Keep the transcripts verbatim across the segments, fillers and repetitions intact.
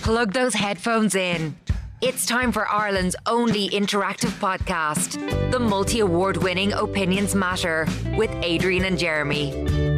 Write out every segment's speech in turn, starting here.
Plug those headphones in. It's time for Ireland's only interactive podcast, the multi-award winning Opinions Matter with Adrian and Jeremy.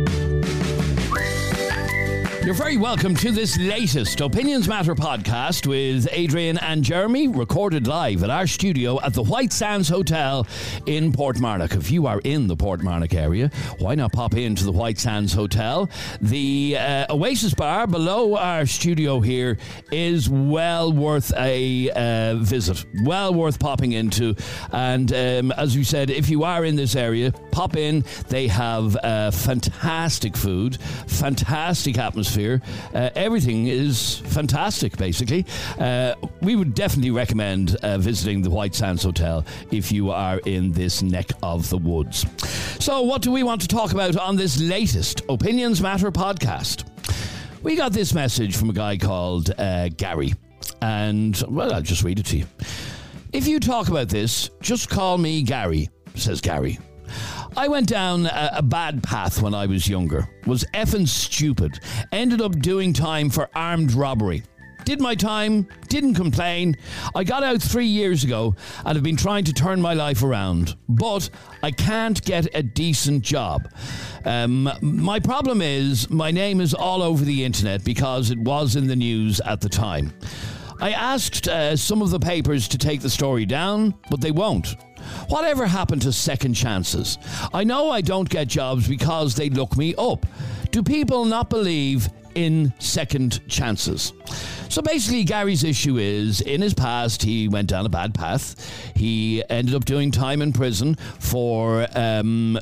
You're very welcome to this latest Opinions Matter podcast with Adrian and Jeremy, recorded live at our studio at the White Sands Hotel in Portmarnock. If you are in the Portmarnock area, why not pop into the White Sands Hotel? The uh, Oasis Bar below our studio here is well worth a uh, visit, well worth popping into. And um, as we said, if you are in this area, pop in. They have uh, fantastic food, fantastic atmosphere. Uh, everything is fantastic, basically. Uh, we would definitely recommend uh, visiting the White Sands Hotel if you are in this neck of the woods. So what do we want to talk about on this latest Opinions Matter podcast? We got this message from a guy called uh, Gary. And, well, I'll just read it to you. If you talk about this, just call me Gary, says Gary. I went down a, a bad path when I was younger, was effing stupid, ended up doing time for armed robbery. Did my time, didn't complain. I got out three years ago and have been trying to turn my life around, but I can't get a decent job. Um, my problem is my name is all over the internet because it was in the news at the time. I asked uh, some of the papers to take the story down, but they won't. Whatever happened to second chances? I know I don't get jobs because they look me up. Do people not believe in second chances? So basically, Gary's issue is, in his past, he went down a bad path. He ended up doing time in prison for um,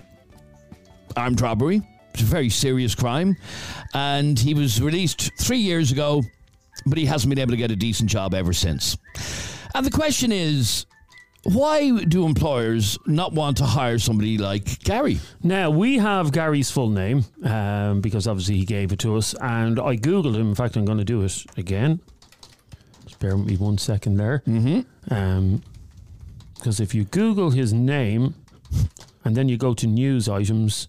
armed robbery. It's a very serious crime. And he was released three years ago, but he hasn't been able to get a decent job ever since. And the question is, why do employers not want to hire somebody like Gary? Now, we have Gary's full name, um, because obviously he gave it to us, and I Googled him. In fact, I'm going to do it again. Just bear with me one second there. Mm-hmm. Um, because if you Google his name, and then you go to news items,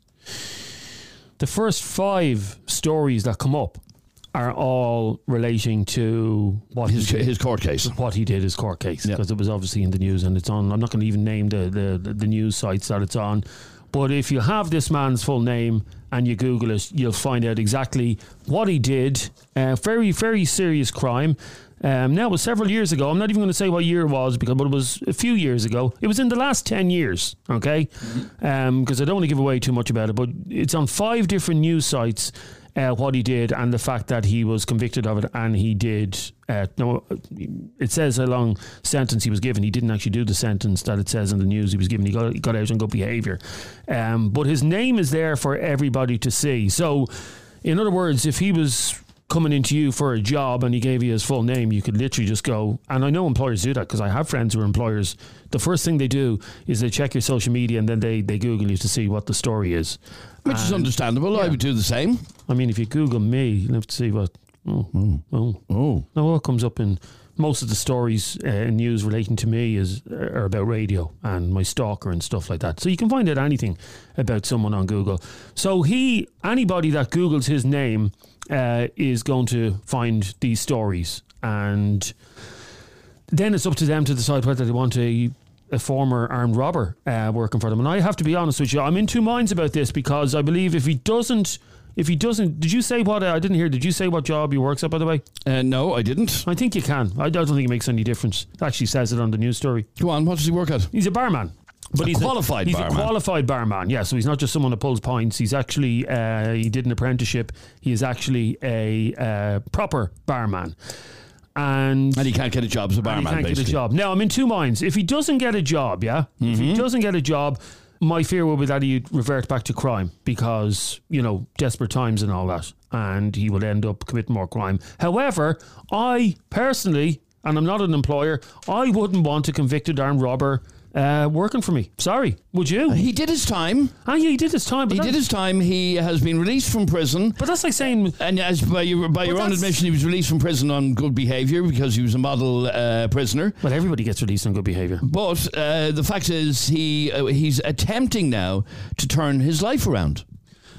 the first five stories that come up are all relating to what his, he did, his court case. What he did, his court case, because yep. it was obviously in the news and it's on. I'm not going to even name the, the, the news sites that it's on. But if you have this man's full name and you Google it, you'll find out exactly what he did. Uh, very, very serious crime. Um, now, it was several years ago. I'm not even going to say what year it was, because, but it was a few years ago. It was in the last ten years, okay? Because mm-hmm. um, I don't want to give away too much about it, but it's on five different news sites. Uh, what he did and the fact that he was convicted of it, and he did uh, no it says how long sentence he was given. He didn't actually do the sentence that it says in the news he was given. He got, he got out on good behaviour, um, but his name is there for everybody to see. So in other words, if he was coming into you for a job and he gave you his full name, you could literally just go, and I know employers do that because I have friends who are employers. The first thing they do is they check your social media and then they, they Google you to see what the story is. Which and, is understandable. Yeah. I would do the same. I mean, if you Google me, you have to see what... Oh, mm. oh. oh. Now, what comes up in... Most of the stories uh, in news relating to me is are about radio and my stalker and stuff like that. So you can find out anything about someone on Google. So he, anybody that Googles his name uh, is going to find these stories. And then it's up to them to decide whether they want a... a former armed robber uh, working for them. And I have to be honest with you, I'm in two minds about this, because I believe if he doesn't, if he doesn't, did you say what, uh, I didn't hear, did you say what job he works at, by the way? Uh, no, I didn't. I think you can. I don't think it makes any difference. It actually says it on the news story. Go on, what does he work at? He's a barman. But a he's qualified a, he's barman. He's a qualified barman, yeah. So he's not just someone that pulls pints. He's actually, uh, he did an apprenticeship. He is actually a uh, proper barman. And, and he can't get a job as a barman, and he can't basically. get a job. Now, I'm in two minds. If he doesn't get a job, yeah, mm-hmm. if he doesn't get a job, my fear will be that he'd revert back to crime because, you know, desperate times and all that, and he would end up committing more crime. However, I personally, and I'm not an employer, I wouldn't want a convicted armed robber uh, working for me. Sorry, would you? He did his time. Ah, yeah, he did his time. But he did his time. He has been released from prison. But that's like saying... And as by your, by your own admission, he was released from prison on good behaviour because he was a model uh, prisoner. Well, everybody gets released on good behaviour. But uh, the fact is, he uh, he's attempting now to turn his life around.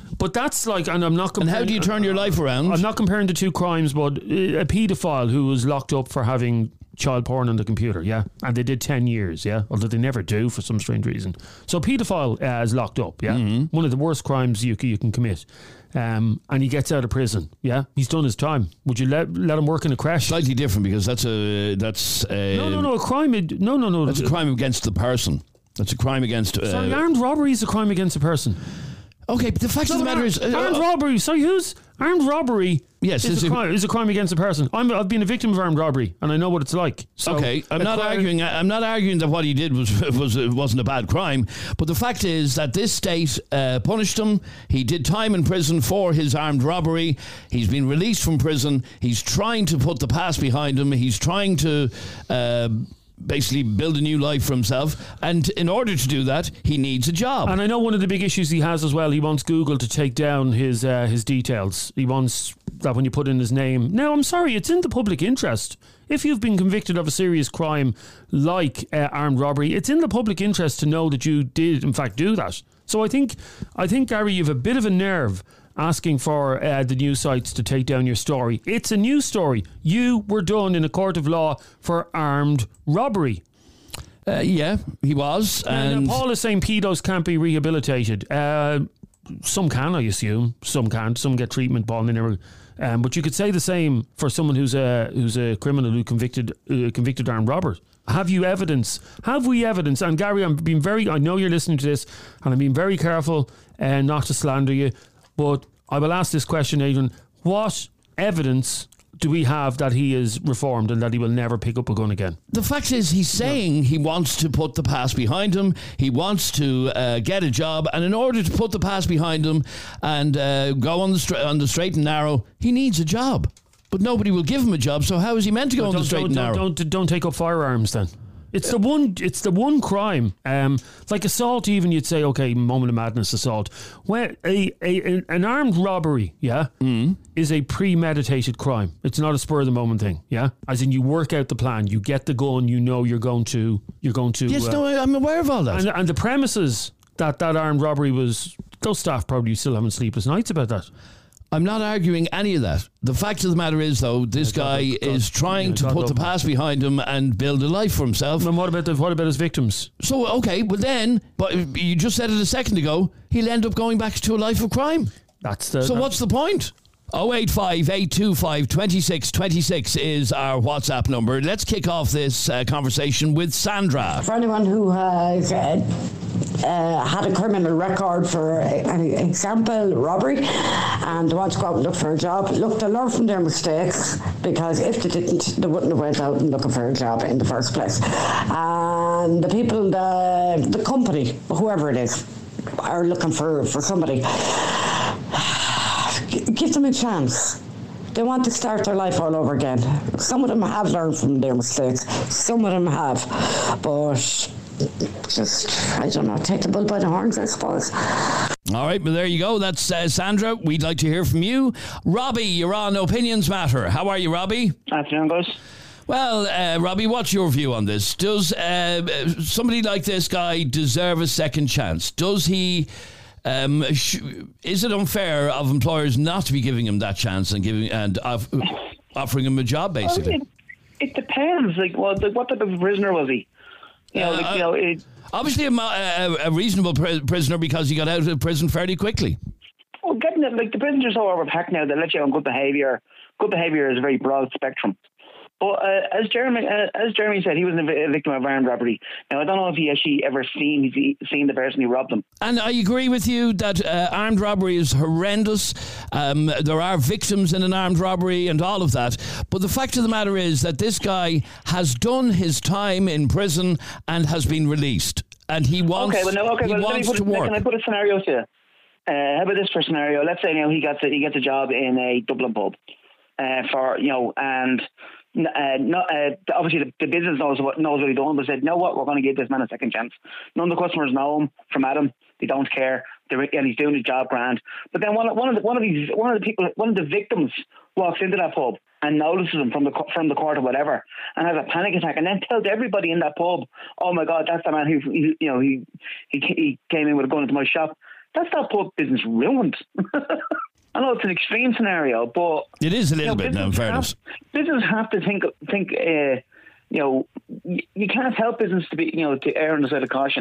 But that's like, and I'm not And comparing... how do you turn your life around? I'm not comparing the two crimes, but a paedophile who was locked up for having child porn on the computer, yeah? And they did ten years, yeah? Although they never do for some strange reason. So a paedophile uh, is locked up, yeah? Mm-hmm. One of the worst crimes you, you can commit. Um, and he gets out of prison, yeah? He's done his time. Would you let let him work in a crash? Slightly different, because that's a... that's a, No, no, no, a crime... No, no, no. That's a crime against the person. That's a crime against... Uh, Sorry, armed robbery is a crime against a person. Okay, but the fact No, of the matter ar- is... Uh, armed uh, robbery, sorry, who's... Armed robbery Yes, is, is a a- crime, is a crime against a person. I'm, I've been a victim of armed robbery, and I know what it's like. So okay, I'm a not crime- arguing. I'm not arguing that what he did was was wasn't a bad crime, but the fact is that this state uh, punished him. He did time in prison for his armed robbery. He's been released from prison. He's trying to put the past behind him. He's trying to. Uh, basically build a new life for himself, and in order to do that he needs a job. And I know one of the big issues he has as well, he wants Google to take down his uh, his details. He wants that when you put in his name. Now, I'm sorry, it's in the public interest. If you've been convicted of a serious crime like uh, armed robbery, it's in the public interest to know that you did in fact do that. So I think I think Gary, you have a bit of a nerve asking for uh, the news sites to take down your story. It's a news story. You were done in a court of law for armed robbery. Uh, yeah, he was. And And uh, Paul is saying pedos can't be rehabilitated. Uh, some can, I assume. Some can't. Some get treatment, Paul. And they never. Um, but you could say the same for someone who's a who's a criminal who convicted uh, convicted armed robber. Have you evidence? Have we evidence? And Gary, I'm being very. I know you're listening to this, and I'm being very careful uh, not to slander you. But I will ask this question, Adrian. What evidence do we have that he is reformed and that he will never pick up a gun again? the fact is, he's saying he wants to put the past behind him. He wants to uh, get a job, and in order to put the past behind him and uh, go on the stra- on the straight and narrow, he needs a job. But nobody will give him a job. So how is he meant to go on Don't, the straight don't, and narrow? don't, don't, don't take up firearms then. It's the one. It's the one crime. Um, like assault, even you'd say, okay, moment of madness, assault. When a, a an armed robbery, yeah, mm. is a premeditated crime. It's not a spur of the moment thing, yeah. As in, you work out the plan, you get the gun, you know you're going to, you're going to. Yes, uh, no, I'm aware of all that. and, and the premises that that armed robbery was. Those staff probably still having sleepless nights about that. I'm not arguing any of that. The fact of the matter is, though, this Yeah, guy God, God, is trying yeah, to God put love the him. past behind him and build a life for himself. And what about the, what about his victims? So, okay, well then, but you just said it a second ago, he'll end up going back to a life of crime. That's the. So that- what's the point? oh eight five, eight two five, two six two six is our WhatsApp number. Let's kick off this uh, conversation with Sandra. For anyone who has uh, uh, had a criminal record for, uh, an example, robbery, and wants to go out and look for a job, look, to learn from their mistakes, because if they didn't, they wouldn't have went out and looking for a job in the first place. And the people, the, the company, whoever it is, are looking for, for somebody. Give them a chance. They want to start their life all over again. Some of them have learned from their mistakes. Some of them have. But just, I don't know, take the bull by the horns, I suppose. All right, well, there you go. That's uh, Sandra. We'd like to hear from you. Robbie, you're on Opinions Matter. How are you, Robbie? Afternoon, guys. Well, uh, Robbie, what's your view on this? Does uh, somebody like this guy deserve a second chance? Does he... Um, sh- is it unfair of employers not to be giving him that chance and giving and off- offering him a job, basically? Well, it, it depends. Like, well, the, what type of prisoner was he? You know, Uh, like, you know, it, Obviously, a, mo- a, a reasonable pr- prisoner because he got out of prison fairly quickly. well, getting it, like the prisons are so overpacked now. They let you on good behaviour. Good behaviour is a very broad spectrum. But uh, as Jeremy, uh, as Jeremy said, he was a victim of armed robbery. Now, I don't know if he actually ever seen he seen the person who robbed him. And I agree with you that uh, armed robbery is horrendous. Um, there are victims in an armed robbery and all of that. But the fact of the matter is that this guy has done his time in prison and has been released. And he wants, okay, well, no, okay, he well, let me wants put to it, work. Can I put a scenario to you? Uh, how about this for a scenario? Let's say, you know, he gets a, he gets a job in a Dublin pub uh, for, you know, and uh, not, uh, obviously the, the business knows what knows what he's doing, but said, you know what, we're going to give this man a second chance. None of the customers know him from Adam. They don't care. They're, and he's doing his job grand. But then one, one of the one of these one of the people, one of the victims walks into that pub and notices him from the from the court or whatever, and has a panic attack, and then tells everybody in that pub, "Oh my God, that's the man who, who you know he, he he came in with a gun into my shop." that's that pub business ruined. I know it's an extreme scenario, but it is a little you know, bit. Now, in fairness, business have to think think. Uh, you know, you, you can't help business to be you know to err on the side of caution.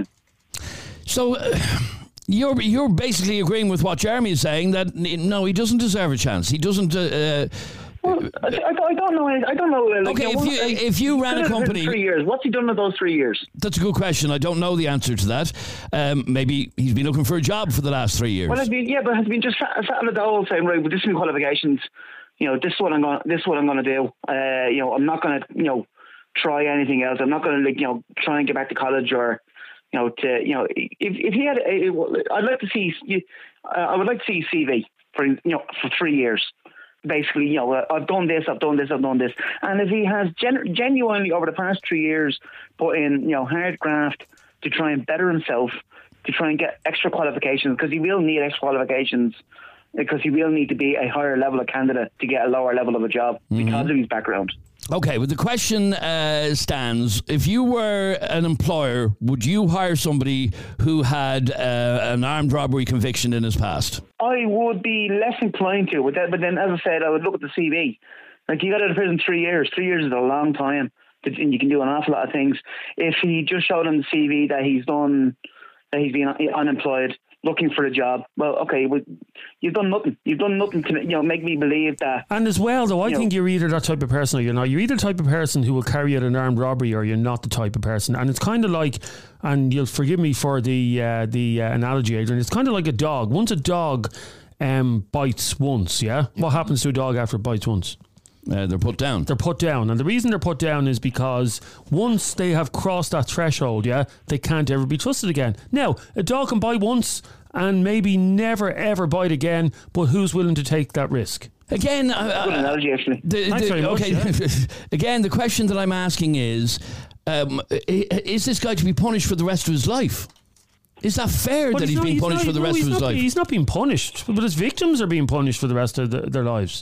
So. Uh, You're you're basically agreeing with what Jeremy is saying, that no, he doesn't deserve a chance. He doesn't. Uh, uh, well, I, I don't know. I don't know. Like, okay, you know, if you what, if you ran a company, three years. What's he done in those three years? That's a good question. I don't know the answer to that. Um, maybe he's been looking for a job for the last three years. Well, has been, yeah, but has been just sat, sat on the dole saying, right, with this new qualifications, you know, this is what I'm going. This is what I'm going to do. Uh, you know, I'm not going to, you know, try anything else. I'm not going to, like, you know, try and get back to college or. You know, to you know, if if he had, a, I'd like to see. Uh, I would like to see C V for you know for three years. Basically, you know, uh, I've done this, I've done this, I've done this, and if he has gen- genuinely over the past three years put in you know hard graft to try and better himself, to try and get extra qualifications, because he will need extra qualifications, because he will need to be a higher level of candidate to get a lower level of a job mm-hmm. because of his background. Okay, well, the question uh, stands. If you were an employer, would you hire somebody who had uh, an armed robbery conviction in his past? I would be less inclined to, but then, but then as I said, I would look at the C V. Like, you got out of prison three years. Three years is a long time, and you can do an awful lot of things. If he just showed on the C V that he's done, that he's been unemployed, looking for a job, well, okay, well, you've done nothing. You've done nothing to you know make me believe that. And as well, though, I you think know, you're either that type of person or you're not. You're either the type of person who will carry out an armed robbery, or you're not the type of person. And it's kind of like, and you'll forgive me for the uh, the uh, analogy, Adrian. It's kind of like a dog. Once a dog um, bites once, yeah, what happens to a dog after it bites once? Uh, they're put down. They're put down. And the reason they're put down is because once they have crossed that threshold, yeah, they can't ever be trusted again. Now, a dog can bite once and maybe never, ever bite again, but who's willing to take that risk? Again, uh, good analogy, actually. The, the, okay. Much, yeah. Again, the question that I'm asking is, um, is this guy to be punished for the rest of his life? Is that fair but that he's, he's being punished not, for the no, rest of his not, life? He's not being punished, but his victims are being punished for the rest of the, their lives.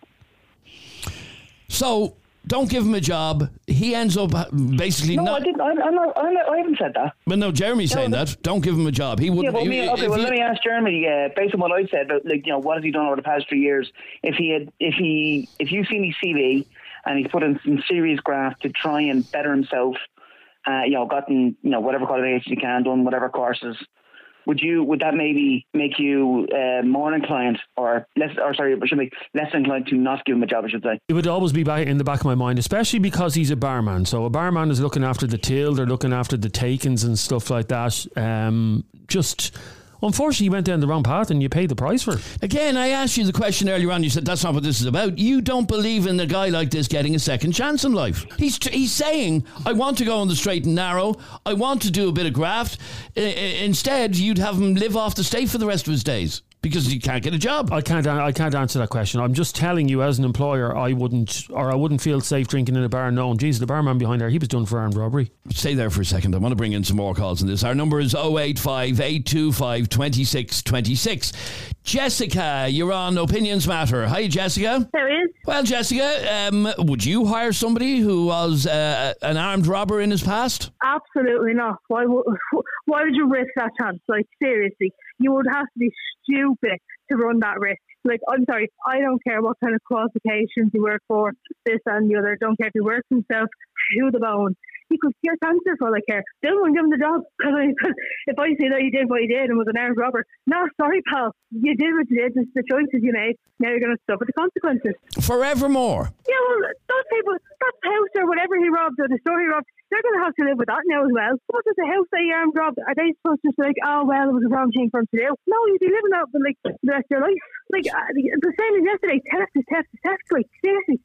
So, don't give him a job. He ends up basically no, not... I didn't. I, I'm not, I'm not, I haven't said that. But no, Jeremy's no, saying no. that. Don't give him a job. He wouldn't... Yeah, but me, he, okay, well, he, let me ask Jeremy, uh, based on what I said, about, like, you know, what has he done over the past three years? If he had, if he, if you've seen his C V and he's put in some serious graft to try and better himself, uh, you know, gotten, you know, whatever qualifications he can, done whatever courses, would you, would that maybe make you uh, more inclined, or less, or sorry, should be less inclined to not give him a job, I should say? It would always be back in the back of my mind, especially because he's a barman. So a barman is looking after the till, they're looking after the takings and stuff like that. Um, just... Unfortunately, you went down the wrong path and you paid the price for it. Again, I asked you the question earlier on. You said that's not what this is about. You don't believe in a guy like this getting a second chance in life. He's he's saying, I want to go on the straight and narrow. I want to do a bit of graft. I, instead, you'd have him live off the state for the rest of his days because he can't get a job. I can't. I can't answer that question. I'm just telling you, as an employer, I wouldn't, or I wouldn't feel safe drinking in a bar. Knowing, geez, the barman behind there, he was done for armed robbery. Stay there for a second. I want to bring in some more calls on this. Our number is oh eight five, eight two five, two six two six. Jessica, you're on Opinions Matter. Hi, Jessica. There is. Well, Jessica, um, would you hire somebody who was uh, an armed robber in his past? Absolutely not. Why would, why would you risk that chance? Like, seriously, you would have to be stupid to run that risk. Like, I'm sorry, I don't care what kind of qualifications you work for, this and the other. Don't care if he works himself to the bone. He could cure cancer for all I care. They won't give him the job. Because if I say that you did what you did and was an armed robber, no, sorry, pal. You did what you did. It's the choices you made. Now you're going to suffer the consequences. Forevermore. Yeah, well, those people, that house or whatever he robbed or the store he robbed, they're going to have to live with that now as well. What does the house that he armed robbed? Are they supposed to just be like, oh, well, it was a wrong thing for him to do? No, you'd be living that for like the rest of your life. Like, uh, the same as yesterday. Theft is theft is theft. Like, seriously.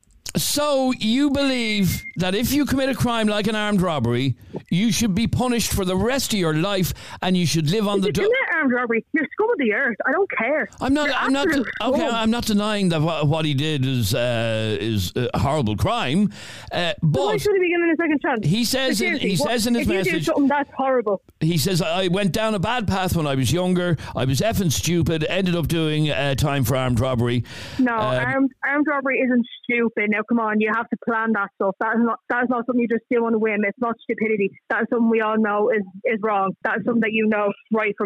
So you believe that if you commit a crime like an armed robbery, you should be punished for the rest of your life, and you should live on if the. You do- commit armed robbery, you're scum of the earth. I don't care. I'm not. You're I'm not. Okay, I'm not denying that what, what he did is uh, is a horrible crime. Uh, but so why should he be given a second chance? He says. In, he what, says in his if message. You do something that's horrible. He says, I went down a bad path when I was younger. I was effing stupid. Ended up doing uh, time for armed robbery. No, um, armed armed robbery isn't stupid. Now, come on, you have to plan that stuff. That is not that is not something you just do on a whim. It's not stupidity. That is something we all know is, is wrong. That is something that you know right from wrong.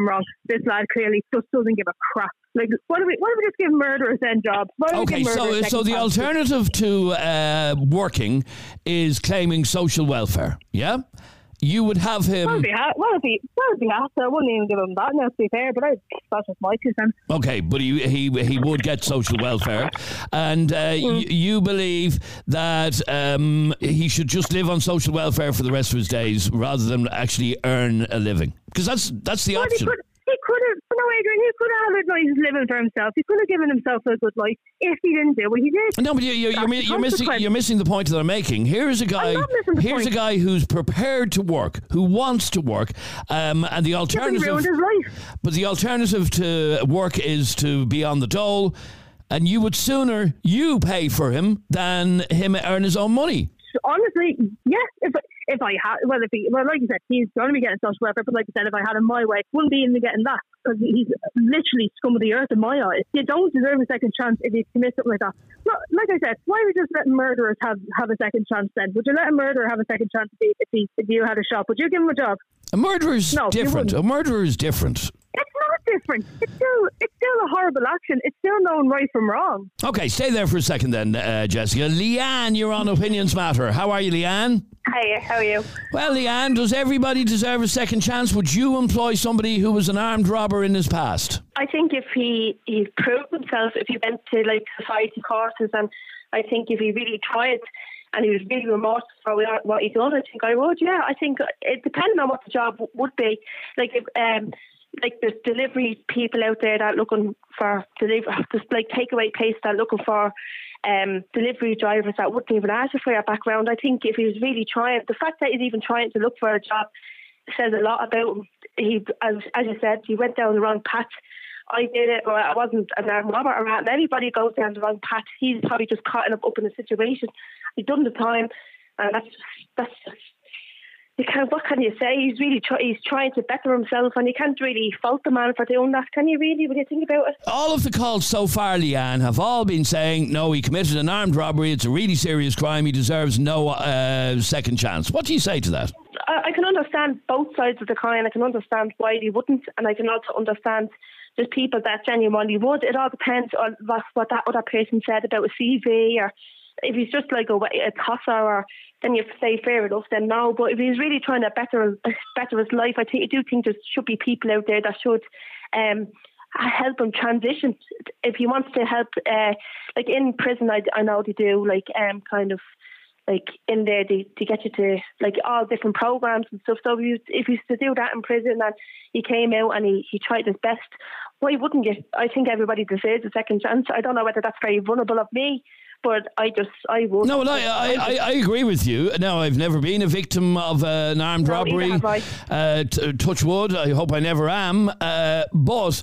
this lad clearly just doesn't give a crap. Like, what do we? Why do we just give murderers then jobs? Why do we Okay, give so murderers so the second chances? alternative to uh, working is claiming social welfare. Yeah, you would have him. Well, if he had, well, if he, well, if he had to, I wouldn't even give him that. Now, to be fair, but I, that's just my two cents. Okay, but he he he would get social welfare, and uh, Mm. y- you believe that um, he should just live on social welfare for the rest of his days rather than actually earn a living, because that's that's the Well, he option. could, he could have, no, Adrian, he could have had a nice living for himself. He could have given himself a good life if he didn't do what he did. No, but you're, you're, you're, That's mi- the you're missing consequence. you're missing the point that I'm making. Here's a guy. I'm not missing the Here's point. a guy who's prepared to work, who wants to work, um, and the He alternative. ruined his life. But the alternative to work is to be on the dole, and you would sooner you pay for him than him earn his own money. Honestly, yes. If if I had, well, if he, well, like you said, he's going to be getting social welfare. But like I said, if I had him my way, wouldn't be even getting that because he's literally scum of the earth in my eyes. You don't deserve a second chance if you commit something like that. Not, like I said, why are we just letting murderers have, have a second chance? Then would you let a murderer have a second chance if, he, if, he, if you had a shot? Would you give him a job? A murderer's No, you different. wouldn't. A murderer is different. It's not different. It's still it's still a horrible action. It's still knowing right from wrong. Okay, stay there for a second then, uh, Jessica. Leanne, you're on Opinions Matter. How are you, Leanne? Hi, how are you? Well, Leanne, does everybody deserve a second chance? Would you employ somebody who was an armed robber in his past? I think if he he proved himself, if he went to like society courses, and I think if he really tried and he was really remorseful for what he done, I think I would. Yeah, I think it depending on what the job w- would be. Like if um like there's delivery people out there that are looking for delivery, just like takeaway place that are looking for um delivery drivers that wouldn't even ask for your background. I think if he was really trying, the fact that he's even trying to look for a job says a lot about him. He, as, as you said, he went down the wrong path. I did it, or I wasn't an armed robber or rat. Anybody goes down the wrong path, he's probably just caught up, up in a situation. He's done the time, and that's just, that's just, you can't, what can you say? He's really try, he's trying to better himself, and you can't really fault the man for doing that, can you really, when you think about it? All of the calls so far, Leanne, have all been saying, no, he committed an armed robbery, it's a really serious crime, he deserves no uh, second chance. What do you say to that? I, I can understand both sides of the coin. I can understand why he wouldn't, and I can also understand there's people that genuinely would. It all depends on what, what that other person said about a C V, or if he's just like a, a tosser, or then you say fair enough, then no. But if he's really trying to better better his life, I, think, I do think there should be people out there that should um, help him transition. If he wants to help, uh, like in prison, I, I know they do like um, kind of like in there they, to get you to like all different programs and stuff. So if he, if he used to do that in prison and he came out and he, he tried his best, why wouldn't you? I think everybody deserves a second chance. I don't know whether that's very vulnerable of me, but I just, I would. No, well, I, I, I, I agree with you. Now, I've never been a victim of uh, an armed No, robbery. neither have Uh, t- touch wood, I hope I never am. Uh, but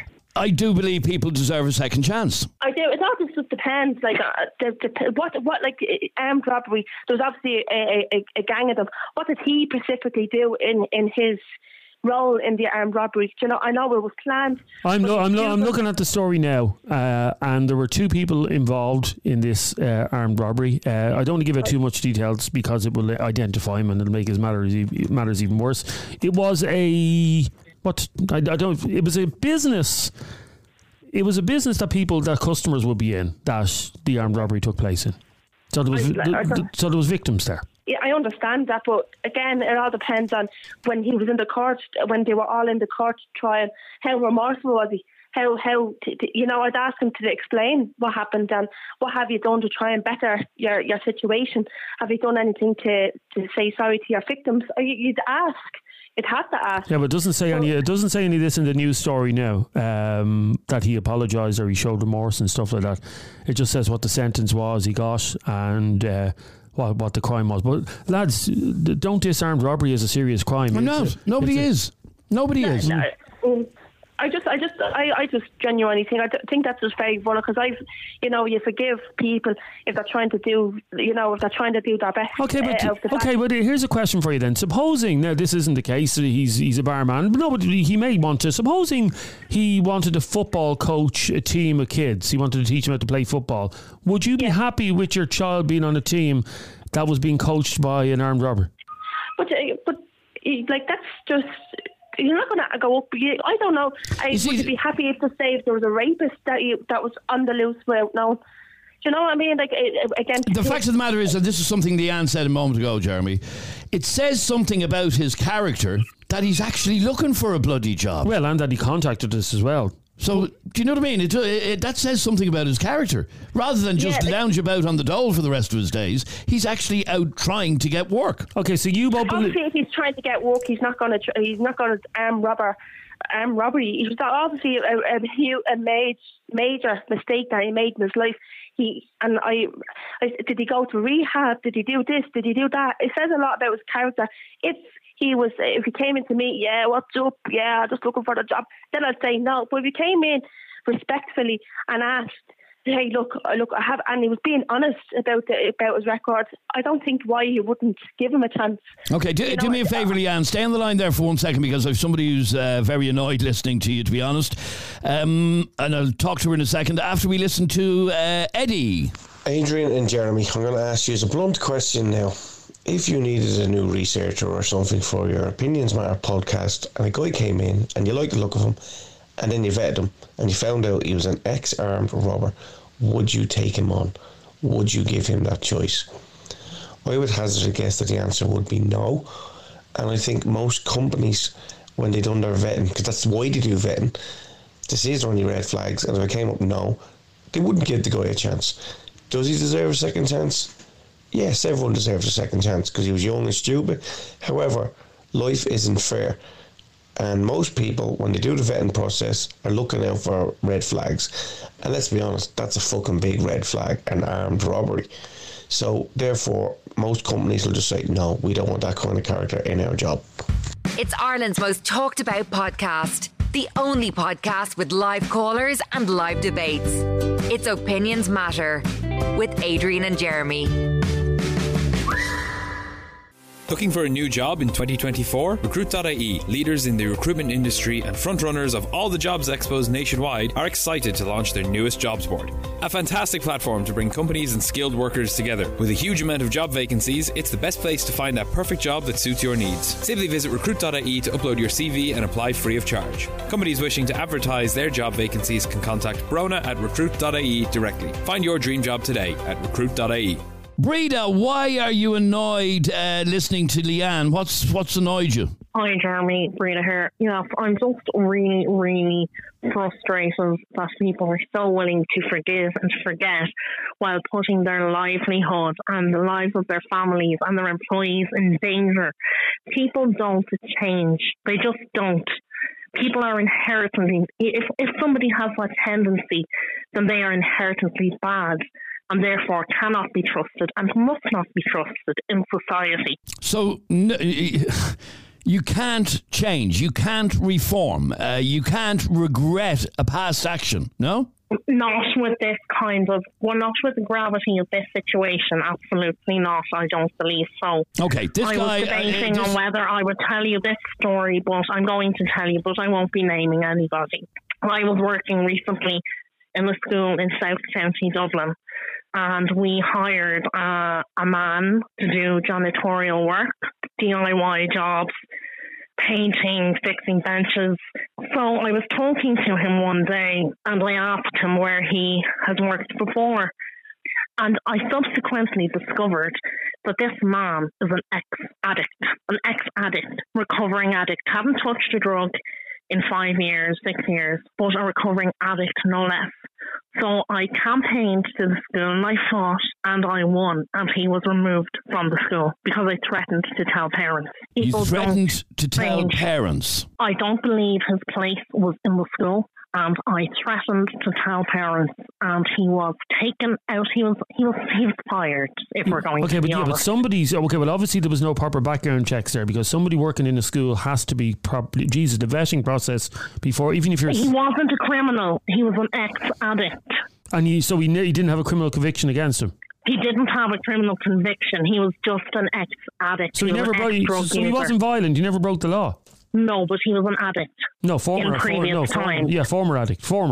I do believe people deserve a second chance. I do. It all just depends. Like uh, the, the, what, what, like uh, armed robbery. There's obviously a, a, a gang of them. What did he specifically do in, in his role in the armed robbery? Do you know, I know it was planned. I'm but lo- he I'm, lo- still I'm got- looking at the story now, uh, and there were two people involved in this uh, armed robbery. Uh, I don't want to give out too much details because it will identify him and it'll make his matters e- matters even worse. It was a what I, I don't. It was a business. It was a business that people that customers would be in that the armed robbery took place in. So there was I- I- th- th- so there was victims there. Yeah, I understand that, but again, it all depends on when he was in the court, when they were all in the court trial, how remorseful was he? How, how, t- t- you know, I'd ask him to explain what happened and what have you done to try and better your, your situation? Have you done anything to, to say sorry to your victims? Or you- you'd ask. You'd have to ask. Yeah, but it doesn't say any. It doesn't say any of this in the news story now. Um, that he apologised or he showed remorse and stuff like that. It just says what the sentence was he got and uh, what what the crime was. But lads, don't disarm robbery as a serious crime. I'm It's not. a- Nobody it's a- is. Nobody is. No, um, I just, I just, I, I just genuinely think, I th- think that's just very vulnerable because I've, you know, you forgive people if they're trying to do, you know, if they're trying to do their best. Okay, but uh, out the okay, back. but here's a question for you then. Supposing now this isn't the case, he's he's a barman, but no, but he may want to. Supposing he wanted to football coach a team of kids, he wanted to teach them how to play football. Would you be Yeah. happy with your child being on a team that was being coached by an armed robber? But, uh, but, uh, like, that's just you're not going to go up. You, I don't know. I You see, would you be happy if to say if there was a rapist that you, that was on the loose without knowing? Do you know what I mean? Like uh, again, The fact of the matter is that this is something Leanne said a moment ago, Jeremy. It says something about his character that he's actually looking for a bloody job. Well, and that he contacted us as well. So, do you know what I mean? It, it, that says something about his character. Rather than just Yeah, like- lounge about on the dole for the rest of his days, he's actually out trying to get work. Okay, so you both believe... obviously, if he's trying to get work, he's not going to. Tr- he's not going to arm robber, arm robbery. It was obviously a, a, hu- a major, major mistake that he made in his life. He and I, I. Did he go to rehab? Did he do this? Did he do that? It says a lot about his character. If he was, if he came into me, yeah, what's up? Yeah, just looking for the job. Then I'd say no. But if he came in respectfully and asked, hey, look, look, I have, and he was being honest about the, about his record, I don't think why he wouldn't give him a chance. Okay, do, You do know, me a favour, Leanne. Stay on the line there for one second because I've somebody who's uh, very annoyed listening to you, to be honest. Um, and I'll talk to her in a second after we listen to uh, Eddie. Adrian and Jeremy, I'm going to ask you a blunt question now. If you needed a new researcher or something for your Opinions Matter podcast and a guy came in and you liked the look of him and then you vetted him and you found out he was an ex-armed robber, would you take him on? Would you give him that choice? I would hazard a guess that the answer would be no. And I think most companies, when they done their vetting, because that's why they do vetting, to see is there any red flags, and if it came up no, they wouldn't give the guy a chance. Does he deserve a second chance? Yes, everyone deserves a second chance because he was young and stupid. However, life isn't fair. And most people, when they do the vetting process, are looking out for red flags. And let's be honest, that's a fucking big red flag, an armed robbery. So, therefore, most companies will just say, no, we don't want that kind of character in our job. It's Ireland's most talked about podcast. The only podcast with live callers and live debates. It's Opinions Matter with Adrian and Jeremy. Looking for a new job in twenty twenty-four? Recruit dot I E, leaders in the recruitment industry and frontrunners of all the jobs expos nationwide, are excited to launch their newest jobs board. A fantastic platform to bring companies and skilled workers together. With a huge amount of job vacancies, it's the best place to find that perfect job that suits your needs. Simply visit recruit dot I E to upload your C V and apply free of charge. Companies wishing to advertise their job vacancies can contact Brona at recruit dot I E directly. Find your dream job today at recruit dot I E. Breda, why are you annoyed uh, listening to Leanne? What's what's annoyed you? Hi, Jeremy, Breda here. Yeah, I'm just really, really frustrated that people are so willing to forgive and forget while putting their livelihood and the lives of their families and their employees in danger. People don't change. They just don't. People are inherently, if, if somebody has that tendency, then they are inherently bad and therefore cannot be trusted and must not be trusted in society. So no, you can't change, you can't reform, uh, you can't regret a past action, no? Not with this kind of, well, not with the gravity of this situation, absolutely not, I don't believe so. Okay, this I guy... was debating uh, this... on whether I would tell you this story, but I'm going to tell you, but I won't be naming anybody. I was working recently in a school in South County, Dublin, and we hired uh, a man to do janitorial work, D I Y jobs, painting, fixing benches. So I was talking to him one day and I asked him where he has worked before. And I subsequently discovered that this man is an ex-addict, an ex-addict, recovering addict, hadn't touched a drug in five years, six years, but a recovering addict no less. So I campaigned to the school and I fought and I won, and he was removed from the school because I threatened to tell parents. People you threatened to tell change. parents? I don't believe his place was in the school, and I threatened to tell parents, and he was taken out. He was he was he was fired. If we're going okay, to but be yeah, honest. but somebody's okay. Well, obviously there was no proper background checks there because somebody working in a school has to be properly. Jesus, the vetting process before, even if you're. He wasn't a criminal. He was an ex-addict. And he, so he, he didn't have a criminal conviction against him. He didn't have a criminal conviction. He was just an ex-addict. So he, he never broke. So, so he wasn't violent. He never broke the law. No, but he was an addict. No, former. In previous former no, times. former, yeah, former addict. Former.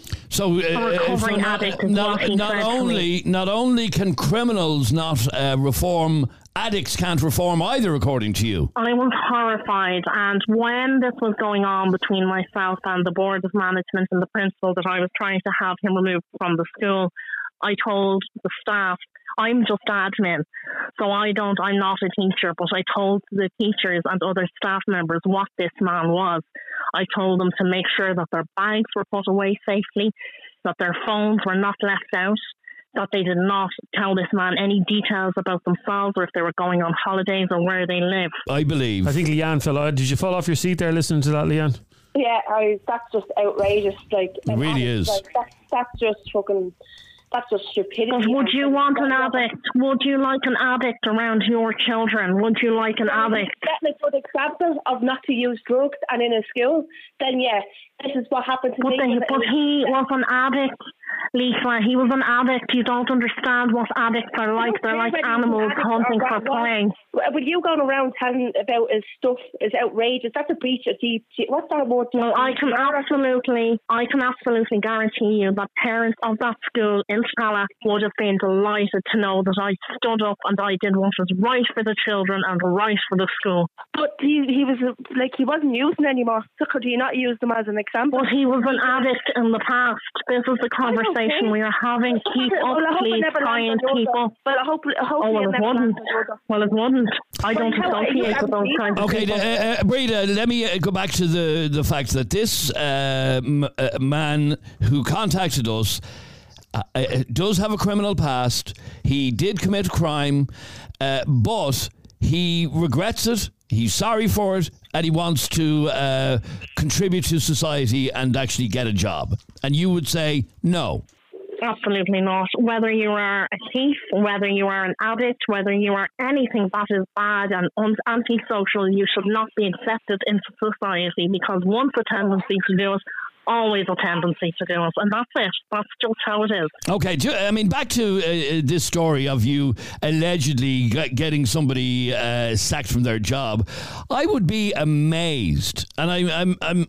So, uh, A recovering so not, addict is not, what he not said to only me. not only can criminals not uh, reform, addicts can't reform either, according to you. I was horrified, and when this was going on between myself and the board of management and the principal that I was trying to have him removed from the school, I told the staff, I'm just admin, so I don't, I'm not a teacher, but I told the teachers and other staff members what this man was. I told them to make sure that their bags were put away safely, that their phones were not left out, that they did not tell this man any details about themselves or if they were going on holidays or where they live. I believe. I think Leanne fell out. Did you fall off your seat there listening to that, Leanne? Yeah, I, that's just outrageous. Like It really is. Like, that's, that's just fucking... That's just stupidity. But would you want an addict? Would you like an addict around your children? Would you like an addict? Set a good example of not to use drugs and in a school, then yeah, this is what happened to but me. They, but he was an addict, Lisa. He was an addict. You don't understand what addicts are like. They're like animals hunting for prey. Will you going around telling about his stuff is outrageous? That's a breach of deep. What's that word? Well, I can absolutely, I can absolutely guarantee you that parents of that school in Scala would have been delighted to know that I stood up and I did what was right for the children and right for the school. But he, he was like he wasn't using anymore. So could you not use them as an example? But he was an addict in the past. This is the conversation we are having. Keep well, up, please, kind people. Well, I hope. I hope oh, well, it wouldn't. Well, it wouldn't. I don't associate with those kinds of Okay, people. uh, uh, Breda, let me uh, go back to the, the fact that this uh, m- uh, man who contacted us uh, uh, does have a criminal past. He did commit a crime, uh, but he regrets it. He's sorry for it, and he wants to uh, contribute to society and actually get a job. And you would say no. Absolutely not. Whether you are a thief, whether you are an addict, whether you are anything that is bad and un- antisocial, you should not be accepted into society, because once a tendency to do it, always a tendency to do it, and that's it. That's just how it is. Okay, ju- I mean, back to uh, this story of you allegedly g- getting somebody uh, sacked from their job. I would be amazed, and I, I'm, I'm,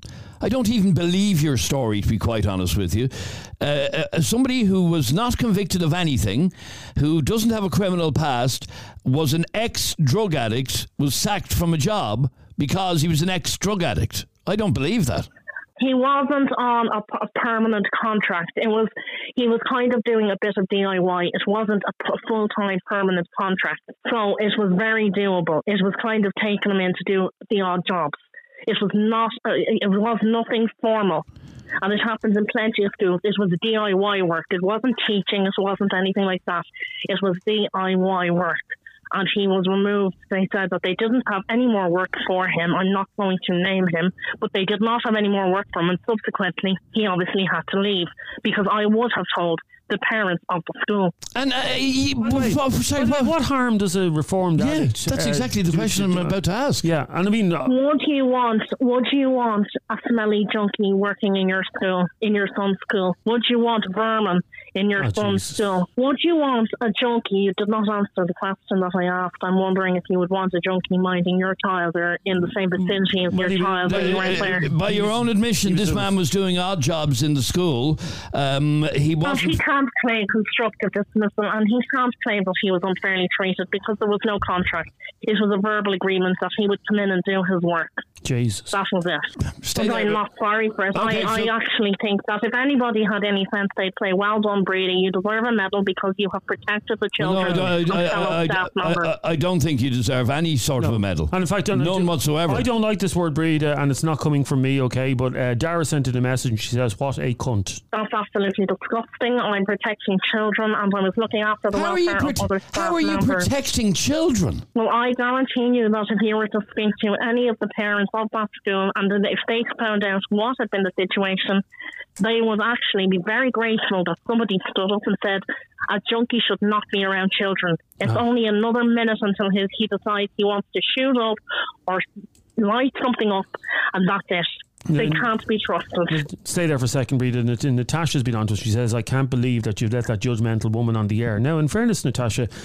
I don't even believe your story, to be quite honest with you. Uh, uh, somebody who was not convicted of anything, who doesn't have a criminal past, was an ex-drug addict, was sacked from a job because he was an ex-drug addict. I don't believe that. He wasn't on a, a permanent contract. It was he was kind of doing a bit of D I Y. It wasn't a p- full-time permanent contract. So it was very doable. It was kind of taking him in to do the odd jobs. It was not, uh, it was nothing formal. And it happens in plenty of schools. It was D I Y work. It wasn't teaching. It wasn't anything like that. It was D I Y work. And he was removed. They said that they didn't have any more work for him. I'm not going to name him, but they did not have any more work for him. And subsequently, he obviously had to leave, because I would have told the parents of the school. And uh, he, Wait, what, sorry, what, what, what harm does a reformed yeah, addict? that's uh, exactly the do- question do- I'm about to ask. Yeah, and I mean, uh, Would you want? Would you want a smelly junkie working in your school, in your son's school? Would you want vermin in your Oh, son's Jesus. school? Would you want a junkie? You did not answer the question that I asked. I'm wondering if you would want a junkie minding your child or in the same vicinity as Well, your he- child when you weren't there. Uh, by your own admission, this man was doing odd jobs in the school. Um, he And wasn't. he can't claim constructive dismissal, and he can't claim that he was unfairly treated because there was no contract. It was a verbal agreement that he would come in and do his work. Jesus. That was it. Stay But there. I'm not sorry for it. Okay, I, so- I actually think that if anybody had any sense, they'd say, well done, Brady, you deserve a medal because you have protected the No, children I, and I, fellow I, staff I, members. I, I don't think you deserve any sort of a medal. And in fact, I- none whatsoever. I don't like this word breed, uh, and it's not coming from me, okay? But uh, Dara sent in a message and she says, what a cunt. That's absolutely disgusting. I'm protecting children and I was looking after the How are you, welfare prote- of other staff how are you members. protecting children? Well, I guarantee you that if you were to speak to any of the parents of that school and then if they found out what had been the situation, they would actually be very grateful that somebody stood up and said, a junkie should not be around children. It's Oh. only another minute until his, he decides he wants to shoot up or light something up, and that's it. They Yeah. can't be trusted. Stay there for a second, Breed. And it- and Natasha's been on to us. She says, I can't believe that you've let that judgmental woman on the air. Now, in fairness, Natasha,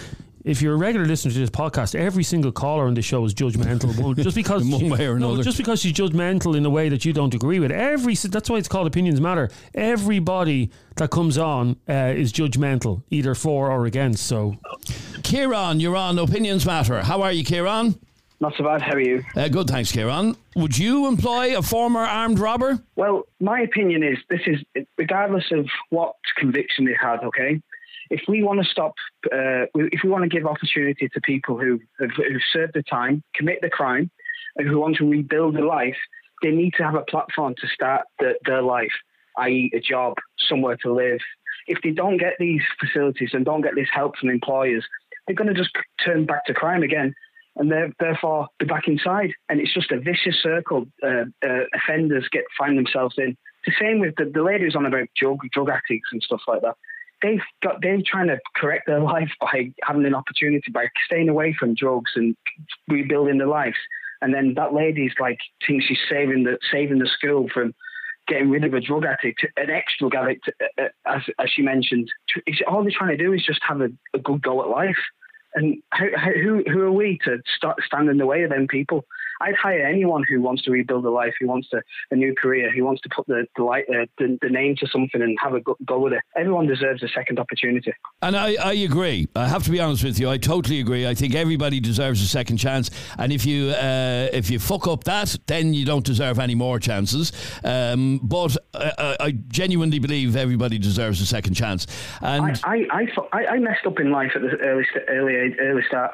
if you're a regular listener to this podcast, every single caller on the show is judgmental. Well, just because in one she, way or another. No, just because she's judgmental in a way that you don't agree with. Every that's why it's called Opinions Matter. Everybody that comes on uh, is judgmental, either for or against. So, Kieran, you're on Opinions Matter. How are you, Kieran? Not so bad. How are you? Uh, good, thanks, Kieran. Would you employ a former armed robber? Well, my opinion is this is regardless of what conviction they had. Okay. If we want to stop, uh, if we want to give opportunity to people who have who've served the time, commit the crime, and who want to rebuild their life, they need to have a platform to start the, their life, that is a job, somewhere to live. If they don't get these facilities and don't get this help from employers, they're going to just turn back to crime again, and therefore be back inside. And it's just a vicious circle uh, uh, offenders get find themselves in. It's the same with the, the lady who's on about drug, drug addicts and stuff like that. They've got they're trying to correct their life by having an opportunity, by staying away from drugs and rebuilding their lives. And then that lady's like thinks she's saving the saving the school from getting rid of a drug addict, an ex-drug addict, uh, as as she mentioned. It's, all they're trying to do is just have a, a good go at life. And how, how, who who are we to start, stand in the way of them people? I'd hire anyone who wants to rebuild a life, who wants to, a new career, who wants to put the the, light, uh, the the name to something and have a go, go with it. Everyone deserves a second opportunity. And I, I agree. I have to be honest with you. I totally agree. I think everybody deserves a second chance. And if you uh, if you fuck up that, then you don't deserve any more chances. Um, but I, I genuinely believe everybody deserves a second chance. And I I, I, I messed up in life at the early early early start.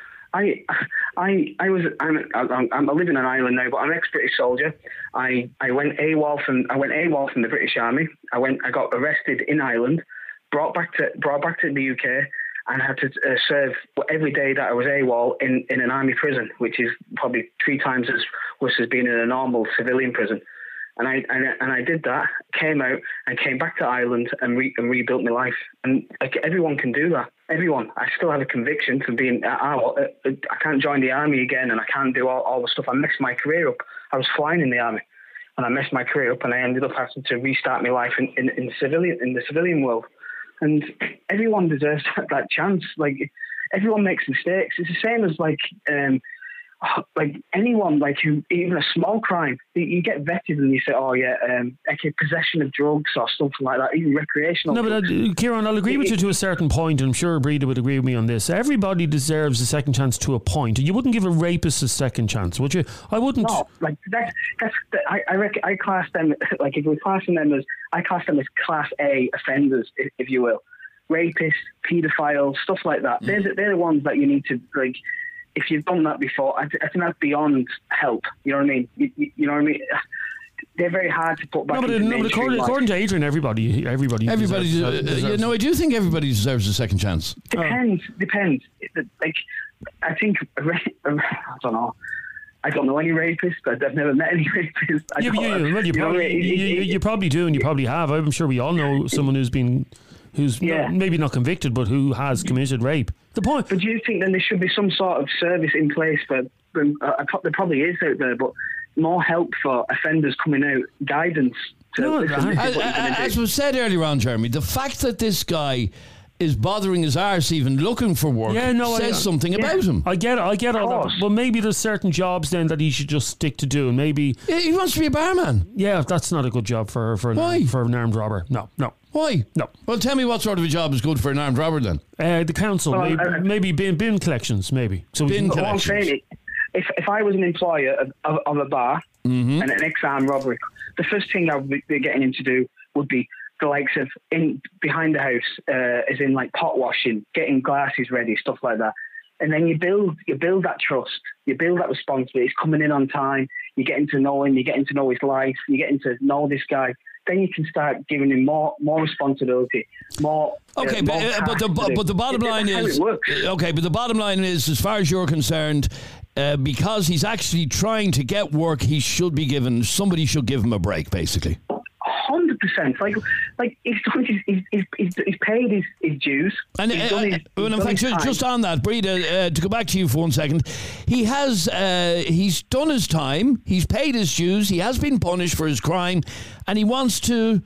I, I, I was. I'm, I'm, I'm. I live in an island now, but I'm an ex-British soldier. I, I went AWOL from. I went AWOL from the British Army. I went. I got arrested in Ireland, brought back to brought back to the U K, and had to uh, serve every day that I was AWOL in, in an army prison, which is probably three times as worse as being in a normal civilian prison. And I and, and I did that, came out and came back to Ireland and, re, and rebuilt my life. And like, everyone can do that. Everyone. I still have a conviction for being, uh, uh, I can't join the army again and I can't do all, all the stuff. I messed my career up. I was flying in the army and I messed my career up and I ended up having to restart my life in, in, in, the, civilian, in the civilian world. And everyone deserves that, that chance. Like, everyone makes mistakes. It's the same as like, um, like anyone, like who, even a small crime, you get vetted and you say, oh yeah, um, okay, possession of drugs or something like that, even recreational. No, but uh, Kieran, I'll agree with you to a certain point, and I'm sure Breda would agree with me on this. Everybody deserves a second chance to a point. You wouldn't give a rapist a second chance, would you? I wouldn't. No, like that's that's. I I, rec- I class them like if we're classing them as I class them as class A offenders, if, if you will, rapists, paedophiles, stuff like that. Mm. They're the, they're the ones that you need to like. If you've done that before, I, I think that's beyond help. You know what I mean? You, you, you know what I mean? They're very hard to put back. No, but, into no, but according, according to Adrian, everybody, everybody, everybody, deserves, uh, deserves. You know, I do think everybody deserves a second chance. Depends, oh. depends. Like, I think I don't know. I don't know any rapists. I've never met any rapists. I yeah, yeah, yeah. Well, you, probably, you, you, you probably do, and you probably have. I'm sure we all know someone who's been. Who's yeah. not, maybe not convicted, but who has committed rape. The point. But do you think then there should be some sort of service in place for? Uh, there probably is out there, but more help for offenders coming out, guidance. To no, as, as was said earlier on, Jeremy, the fact that this guy is bothering his arse even looking for work yeah, no, says I, something yeah. about him. I get it, I get all that. But maybe there's certain jobs then that he should just stick to doing. Maybe yeah, he wants to be a barman. Yeah, that's not a good job for for Why? An, for an armed robber. No, no. Why? No. Well, tell me what sort of a job is good for an armed robber then? Uh, the council, well, maybe, uh, maybe bin, bin collections, maybe. So bin collections. What I'm saying, if if I was an employer of, of, of a bar mm-hmm. and an ex-armed robbery, the first thing I would be getting him to do would be the likes of in behind the house, uh, as in like pot washing, getting glasses ready, stuff like that. And then you build you build that trust, you build that responsibility. He's coming in on time. You're getting to know him. You're getting to know his life. You're getting to know this guy. Then you can start giving him more more responsibility, more. Okay, uh, but, more uh, but the but, but the bottom it, line is okay. But the bottom line is, as far as you're concerned, uh, because he's actually trying to get work, he should be given. Somebody should give him a break, basically. Hundred percent. Like, like he's done his, he's, he's, he's, he's paid his, his dues. And he's uh, done his, uh, he's well, in done fact, just, just on that, Breda, uh, to go back to you for one second, he has uh, he's done his time. He's paid his dues. He has been punished for his crime, and he wants to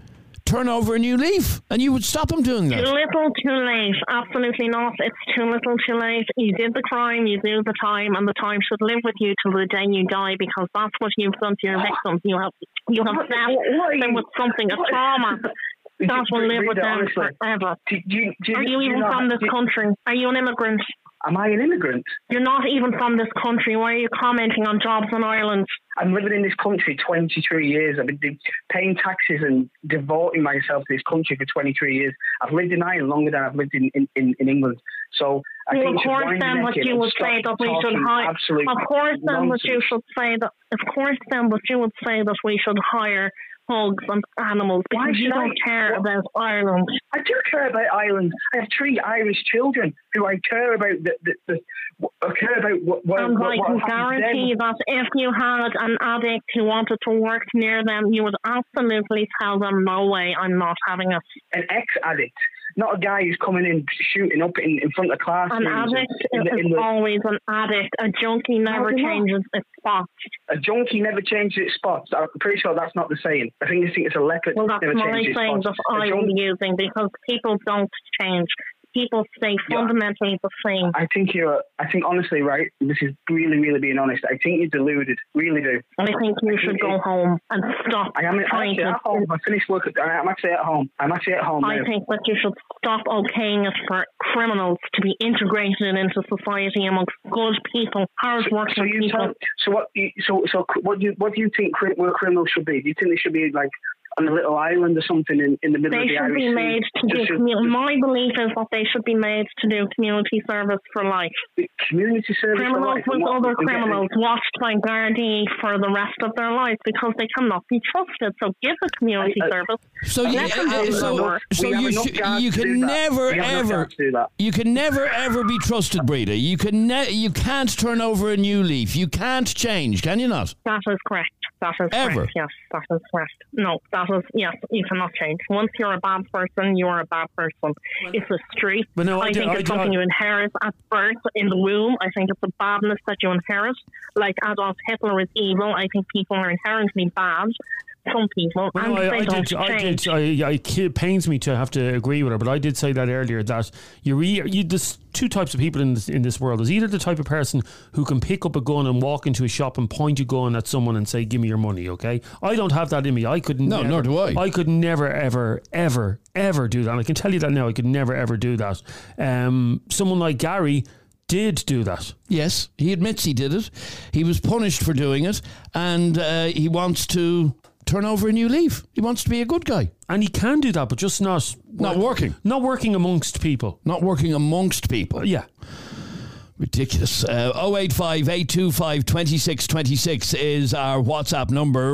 turn over a new leaf, and you would stop him doing that. Too little, too late. Absolutely not. It's too little, too late. You did the crime, you do the time, and the time should live with you till the day you die, because that's what you've done to your victims. You have you have stabbed them with something, a trauma. That will live with them forever. Do, do, do, Are you do even you from know, this do, country? Are you an immigrant? Am I an immigrant? You're not even from this country. Why are you commenting on jobs in Ireland? I'm living in this country twenty-three years. I've been paying taxes and devoting myself to this country for twenty-three years. I've lived in Ireland longer than I've lived in, in, in, in England. So I well, think of course then what you would say that we should hire. Of course then what you should say that. Of course then what you would say that we should hire hogs and animals, because you don't I? care what? about Ireland. I do care about Ireland. I have three Irish children who I care about. The, the, the I care about what. what and what, I what can guarantee that if you had an addict who wanted to work near them, you would absolutely tell them, "No way, I'm not having it." An ex-addict. Not a guy who's coming in shooting up in, in front of classrooms. An addict in the, in is the, always an addict. A junkie never no, changes its spots. A junkie never changes its spots. I'm pretty sure that's not the saying. I think, I think it's a leopard. Well, that's never my saying that I will be using, because people don't change. People stay fundamentally yeah. the same. I think you're, I think honestly, right, this is really, really being honest, I think you're deluded. Really do. I think you I should think go it, home and stop I am trying actually to... at home. I finished work. At, I'm actually at home. I'm actually at home I now. think that you should stop okaying it for criminals to be integrated into society amongst good people, hard-working so, so you people. Tell, so what? You, so so what do you what do you think where criminals should be? Do you think they should be like on a little island or something in, in the middle they of the should Irish be made sea? to do commu- my belief is that they should be made to do community service for life. Community service criminals for life? with other criminals watched by Gardaí for the rest of their lives, because they cannot be trusted. So give the community I, I, service. So you, uh, so, so you, sh- you can never ever you can never ever be trusted, Breda. You can ne- you can't turn over a new leaf. You can't change, can you not? That is correct. That is ever. correct. Yes, that is correct. No, that is yes. You cannot change. Once you're a bad person, you are a bad person. Well, it's a street. But no, I, I did, think I, it's I, something I, you inherit at birth in the womb. I think it's a badness that you inherit. Like Adolf Hitler is evil. I think people are inherently bad. Some people, and no, I, they I don't did, I change. did. I, I, it pains me to have to agree with her, but I did say that earlier, that you, re, you there's two types of people in this, in this world. There's either the type of person who can pick up a gun and walk into a shop and point a gun at someone and say, "Give me your money," okay? I don't have that in me. I could no, never, nor do I. I could never, ever, ever, ever do that. And I can tell you that now. I could never, ever do that. Um, someone like Gary did do that. Yes, he admits he did it. He was punished for doing it, and uh, he wants to turn over a new leaf. He wants to be a good guy. And he can do that, but just not... Not work, working. Not working amongst people. Not working amongst people. Uh, yeah. Ridiculous. Uh, oh eight five, eight two five, two six two six is our WhatsApp number.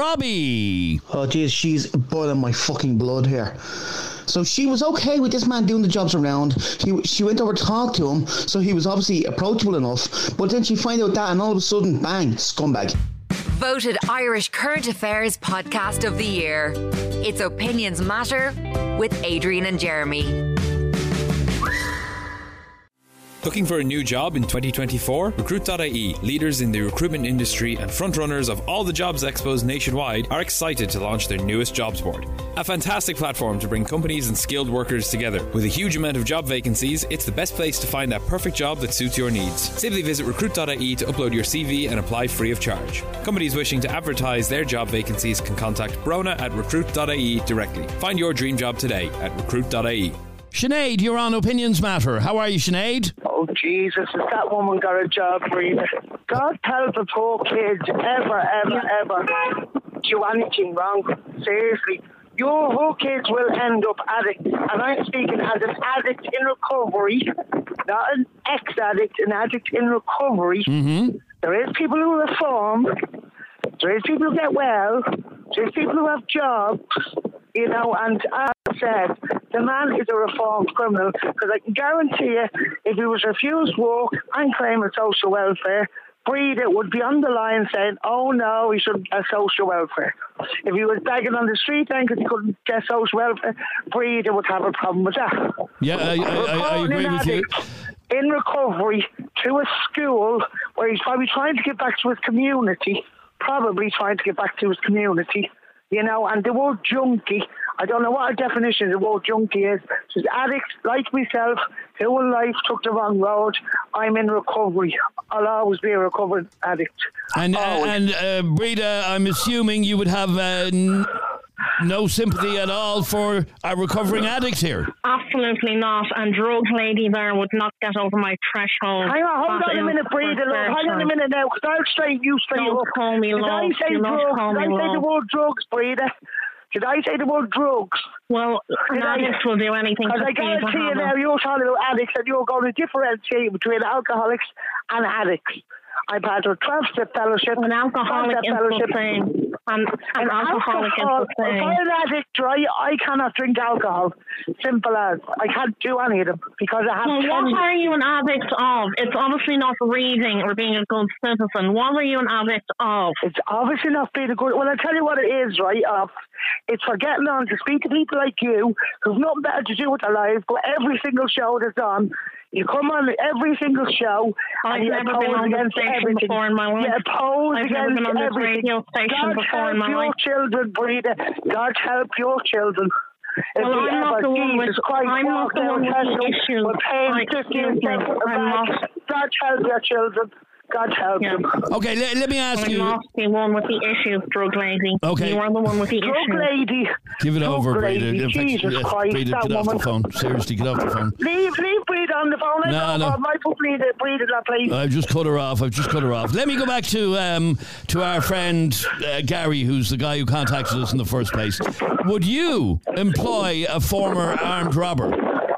Robbie. Oh, geez, she's boiling my fucking blood here. So she was okay with this man doing the jobs around. He, she went over to talk to him, so he was obviously approachable enough. But then she find out that, and all of a sudden, bang, scumbag. Voted Irish Current Affairs Podcast of the Year. It's Opinions Matter with Adrian and Jeremy. Looking for a new job in twenty twenty-four? Recruit dot I E, leaders in the recruitment industry and frontrunners of all the jobs expos nationwide, are excited to launch their newest jobs board. A fantastic platform to bring companies and skilled workers together. With a huge amount of job vacancies, it's the best place to find that perfect job that suits your needs. Simply visit Recruit dot I E to upload your C V and apply free of charge. Companies wishing to advertise their job vacancies can contact Brona at Recruit dot I E directly. Find your dream job today at Recruit dot I E. Sinead, you're on Opinions Matter. How are you, Sinead? Oh, Jesus, has that woman got a job for you? God help the poor kids ever, ever, ever do anything wrong. Seriously. Your whole kids will end up addicts. And I'm speaking as an addict in recovery, not an ex-addict, an addict in recovery. Mm-hmm. There is people who reform. There is people who get well. There's people who have jobs. You know, and as I said, the man is a reformed criminal, because I can guarantee you, if he was refused work and claiming social welfare, Breda would be on the line saying, oh no, he shouldn't get social welfare. If he was begging on the street then because he couldn't get social welfare, Breda would have a problem with that. Yeah, I, I, I, I agree with you. In recovery to a school where he's probably trying to get back to his community, probably trying to get back to his community. You know, and the word junkie, I don't know what a definition of what junkie is. Just addicts like myself who in life took the wrong road. I'm in recovery. I'll always be a recovered addict. And uh, and uh, Breda, I'm assuming you would have uh, n- no sympathy at all for a recovering addict here. Absolutely not. And drug lady there would not get over my threshold. Hang on, hold on a minute, Breda. Hang on a minute now, because I'll straighten you straight Don't up. call me Did love. I say Do not drugs? call Did I me say the love. word drugs, Breda? Did I say the word drugs? Well, an addict will do anything to Because I see if guarantee I you have now, a- you're talking about addicts and you're going to differentiate between alcoholics and addicts. I'm part of a twelve-step fellowship. An alcoholic is the same. And an alcoholic is the If same. I'm an addict, right, I cannot drink alcohol. Simple as. I can't do any of them because I have Well, ten... what are you an addict of? It's obviously not reading or being a good citizen. What are you an addict of? It's obviously not being a good... Well, I'll tell you what it is, right, off. It's for getting on to speak to people like you who've nothing better to do with their lives, but every single show that's on, you come on every single show I've and you never oppose been on the against station everything. before in my life. You oppose I've against never been on this everything. radio station God before in help my your life. children, Breda. God help your children. If Well, we I'm not ever, the one with- Jesus Christ, I'm not walk the down one with the Tesco, issues. we're paying I- fifteen excuse me, cents a I'm bag. not- God help your children. God help Yeah. them. Okay, let, let me ask I'm you. not the one with the issues, drug lady. Okay. You are the one with the Drug issues. lady. Give it Drug over, Breda. lady. In fact, Jesus yes, Christ, Breda, that get off woman. the phone. Seriously, get off the phone. Leave, leave Breda on the phone. No, no. I put Breda, Breda in that place. I've just cut her off. I've just cut her off. Let me go back to um, to our friend uh, Gary, who's the guy who contacted us in the first place. Would you employ a former armed robber?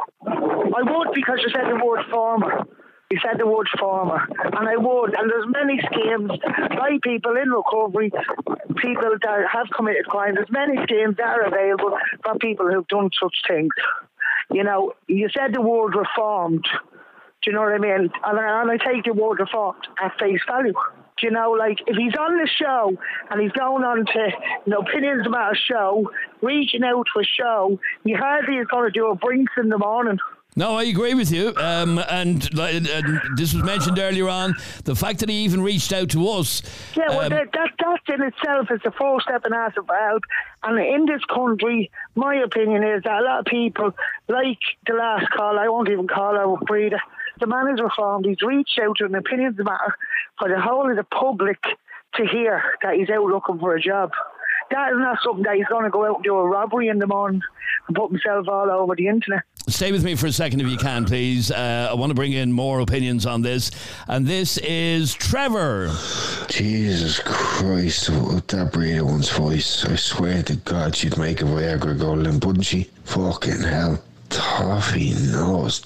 I would, because you said the word farmer. You said the word farmer, and I would. And there's many schemes by people in recovery, people that have committed crime. There's many schemes that are available for people who've done such things. You know, you said the word reformed. Do you know what I mean? And I, and I take the word reformed at face value. Do you know, like, if he's on the show and he's going on to, you know, Opinions Matter show, reaching out to a show, he hardly is going to do a Brinks in the morning. No, I agree with you. Um, and, uh, and this was mentioned earlier on. The fact that he even reached out to us. Yeah, well, um, that, that that in itself is the first step in asking for help. And in this country, my opinion is that a lot of people, like the last call, I won't even call her Breda, the man is reformed. He's reached out to an Opinions Matter for the whole of the public to hear that he's out looking for a job. That is not something that he's going to go out and do a robbery in the morning and put himself all over the internet. Stay with me for a second if you can, please. Uh, I want to bring in more opinions on this. And this is Trevor. Jesus Christ, what that Breda one's voice. I swear to God she'd make a Viagra go limp, wouldn't she? Fucking hell. Toffee nose.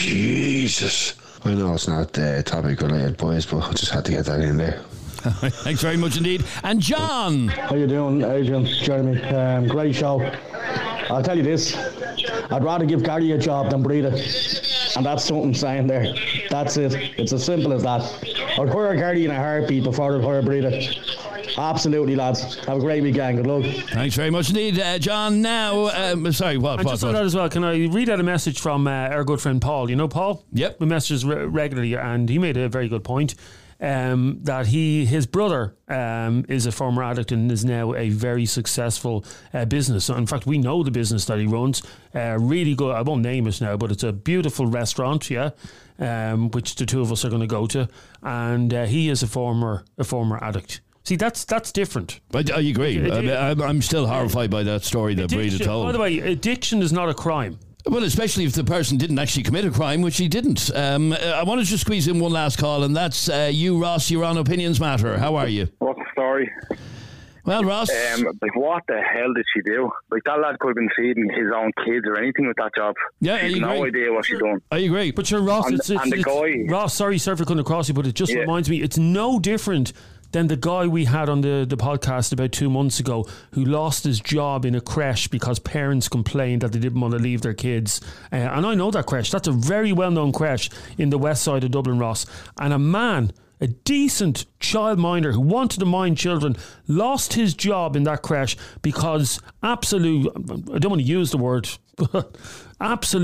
Jesus. I know it's not uh, topic related, boys, but I just had to get that in there. Thanks very much indeed. And John. How you doing, Adrian, Jeremy? Um, great show. I'll tell you this, I'd rather give Gary a job than Breda, and that's something saying there. That's it. It's as simple as that. I'd hire Gary in a heartbeat before I'd hire Breda. Absolutely, lads. Have a great weekend. Good luck. Thanks very much indeed, uh, John. Now, um, sorry, what? And what, just what? on that as well, can I read out a message from uh, our good friend Paul? You know Paul? Yep. We messages re- regularly, and he made a very good point. Um, that he, his brother, um, is a former addict and is now a very successful uh, business. So in fact, we know the business that he runs. Uh, really good. I won't name it now, but it's a beautiful restaurant, yeah, um, which the two of us are going to go to. And uh, he is a former a former addict. See, that's that's different. I, I agree. It- it- I, I'm- I'm still horrified by that story that Breda Addiction- told. By the way, addiction is not a crime. Well, especially if the person didn't actually commit a crime, which he didn't. Um, I wanted to squeeze in one last call, and that's uh, you, Ross. You're on Opinions Matter. How are you? What's the story? Well, Ross. Um, like, what the hell did she do? Like, that lad could have been feeding his own kids or anything with that job. Yeah, She's I no agree. idea what she's doing. I agree. But you're Ross. And- it's, it's, and the it's, guy- Ross, sorry, sorry for coming across you, but it just Yeah. reminds me, it's no different than the guy we had on the, the podcast about two months ago who lost his job in a creche because parents complained that they didn't want to leave their kids. Uh, and I know that creche. That's a very well-known creche in the west side of Dublin, Ross. And a man, a decent childminder who wanted to mind children, lost his job in that creche because absolute, I don't want to use the word, but absolute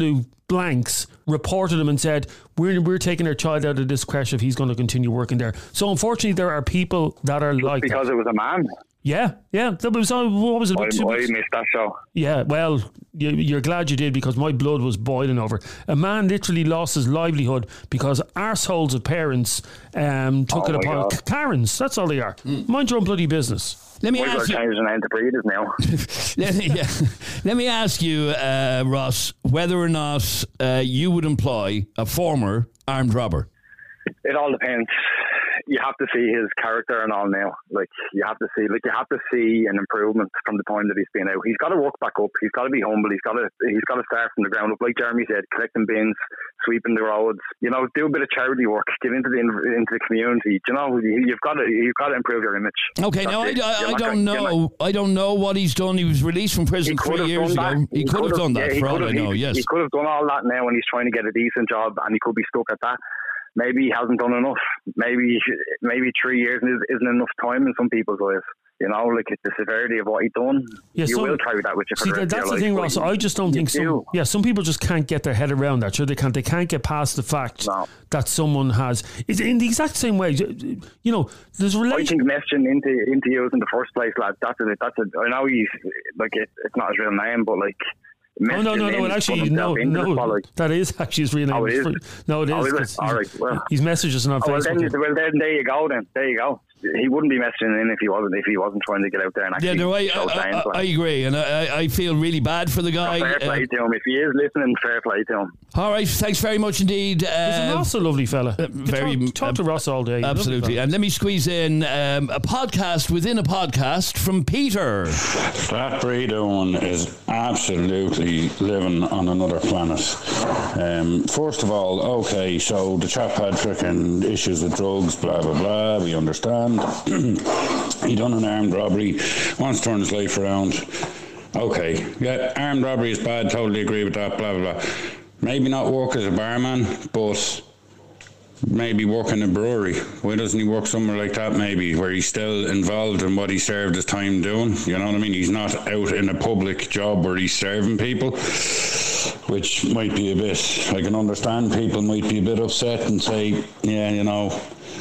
blanks reported him and said, we're, we're taking our child out of this creche if he's going to continue working there. So unfortunately, there are people that are Just like because that. it was a man. Yeah, yeah. That was, what was it? I, About two I weeks? missed that show. Yeah, well, you, you're glad you did because my blood was boiling over. A man literally lost his livelihood because arseholes of parents um, took Oh it my upon. God. Karens, that's all they are. Mind your own bloody business. Let me We're ask you. changing name to breeders now. let, me, yeah. Let me ask you, uh, Ross, whether or not uh, you would employ a former armed robber. It all depends. You have to see his character and all now. Like you have to see, like you have to see an improvement from the time that he's been out. He's got to work back up. He's got to be humble. He's got to, he's got to start from the ground up. Like Jeremy said, collecting bins, sweeping the roads. You know, do a bit of charity work. Get into the into the community. You know, you've got to you've got to improve your image. Okay, That's now I, it. I, You're I not don't gonna- you're know. I don't know what he's done. He was released from prison He could three have years done ago. that. He, could have done that yeah, he for all could I have- know. he, Yes. he could have done all that now, and he's trying to get a decent job, and he could be stuck at that. Maybe he hasn't done enough. Maybe maybe three years isn't enough time in some people's lives. You know, like it's the severity of what he's done. Yeah, you so- will carry that with you for See, the rest that's of the your thing, life. Ross. I just don't You think some. do. Yeah, some people just can't get their head around that. Sure, they can't. They can't get past the fact that someone has. It's in the exact same way. You know, there's I relation. think messaging into into you in the first place, lad. That's a that's a. I know he's like it, it's not his real name, but like. Oh no no no! messaging It in, actually putting no himself into the no. spotlight. That is actually his real name. Oh, it It's is? fr- No, it is. Oh, is it? 'cause All he's- right, well. He's messages on Oh, well, Facebook. then, well, then there you go. Then there you go. He wouldn't be messaging in if he wasn't if he wasn't trying to get out there and actually. Yeah, no, I, show I, signs, I, like. I agree, and I, I feel really bad for the guy. Fair play Uh, to him. If he is listening, fair play to him. all right, thanks very much indeed. Uh, He's Ross a lovely fella. uh, very talk, talk to Ross all day. He's a lovely Absolutely. fella. And let me squeeze in um, a podcast within a podcast from Peter. That breeder one is absolutely living on another planet. Um, first of all, okay, so the chap had freaking issues with drugs, blah, blah, blah, we understand. He done an armed robbery, wants to turn his life around. Okay, yeah, armed robbery is bad, totally agree with that, blah, blah, blah. Maybe not work as a barman, but maybe work in a brewery. Why doesn't he work somewhere like that maybe, where he's still involved in what he served his time doing? You know what I mean? He's not out in a public job where he's serving people, which might be a bit, I can understand people might be a bit upset and say, yeah, you know,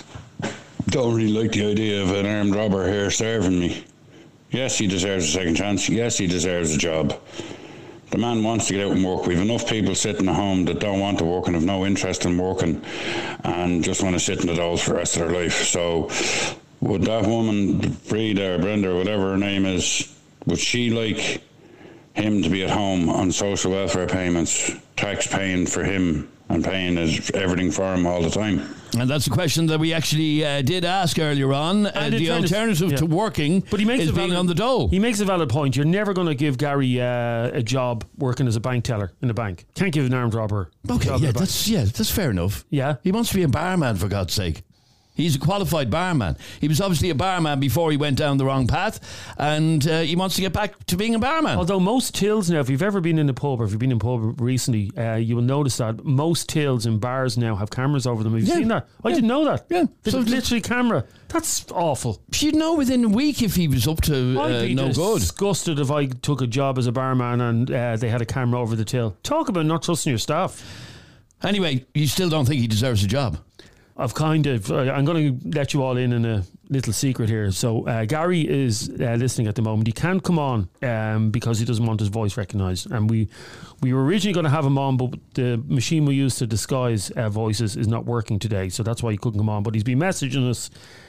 don't really like the idea of an armed robber here serving me. Yes, he deserves a second chance. Yes, he deserves a job. The man wants to get out and work. We have enough people sitting at home that don't want to work and have no interest in working and just want to sit in the dolls for the rest of their life. So would that woman, Breda or Brenda or whatever her name is, would she like him to be at home on social welfare payments, tax paying for him and paying his, everything for him all the time? And that's a question that we actually uh, did ask earlier on. Uh, And in the fairness- alternative yeah. to working But he makes is a being valid, on the dole. He makes a valid point. You're never going to give Gary uh, a job working as a bank teller in a bank. Can't give an armed robber. a Okay, job in yeah, a bank. that's yeah, that's fair enough. Yeah, he wants to be a barman for God's sake. He's a qualified barman. He was obviously a barman before he went down the wrong path, and uh, he wants to get back to being a barman. Although most tills now, if you've ever been in a pub or if you've been in a pub recently, uh, you will notice that most tills in bars now have cameras over them. Have you Yeah. seen that? I Yeah. didn't know that. Yeah. There's So a just- literally camera. That's awful. You'd know within a week if he was up to I'd uh, be no good. disgusted if I took a job as a barman and uh, they had a camera over the till. Talk about not trusting your staff. Anyway, you still don't think he deserves a job? I've kind of, uh, I'm going to let you all in in a little secret here. So uh, Gary is uh, listening at the moment. He can't come on um, because he doesn't want his voice recognised. And we we were originally going to have him on, but the machine we use to disguise uh, voices is not working today. So that's why he couldn't come on. But he's been messaging us.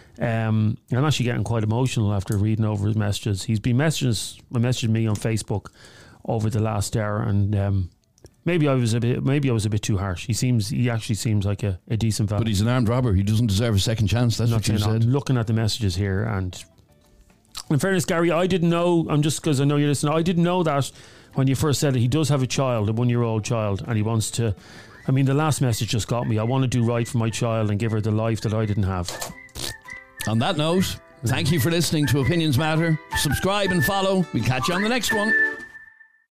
Um, I'm actually getting quite emotional after reading over his messages. He's been messaging us, messaging me on Facebook over the last hour, and um, maybe I was a bit, maybe I was a bit too harsh. He seems, he actually seems like a, a decent fella. But he's an armed robber. He doesn't deserve a second chance. That's Not what you saying, said. I'm looking at the messages here, and in fairness, Gary, I didn't know. I'm just because I know you're listening. I didn't know that when you first said it. He does have a child, a one-year-old child, and he wants to. I mean, the last message just got me. I want to do right for my child and give her the life that I didn't have. On that note, thank you for listening to Opinions Matter. Subscribe and follow. We'll catch you on the next one.